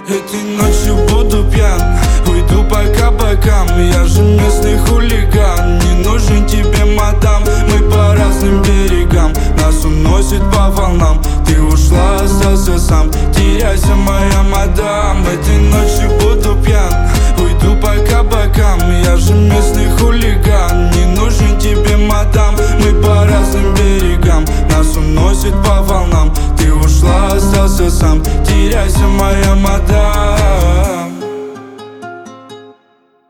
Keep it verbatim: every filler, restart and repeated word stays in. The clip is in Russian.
Этой ночью буду пьян, уйду по кабакам. Я же местный хулиган, не нужен тебе мадам. Мы по разным берегам, нас уносит по волнам. Ты ушла, остался сам, теряйся, моя мадам. Этой ночью буду пьян, уйду по кабакам. Я же местный хулиган,